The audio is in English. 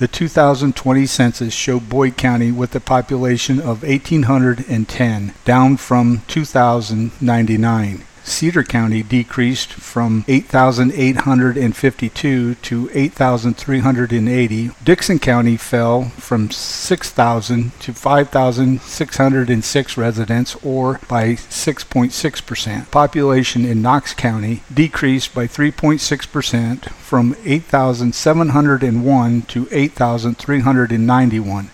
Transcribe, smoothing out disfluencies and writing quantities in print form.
The 2020 census showed Boyd County with a population of 1,810, down from 2,099. Cedar County decreased from 8,852 to 8,380. Dixon County fell from 6,000 to 5,606 residents, or by 6.6%. Population in Knox County decreased by 3.6% from 8,701 to 8,391.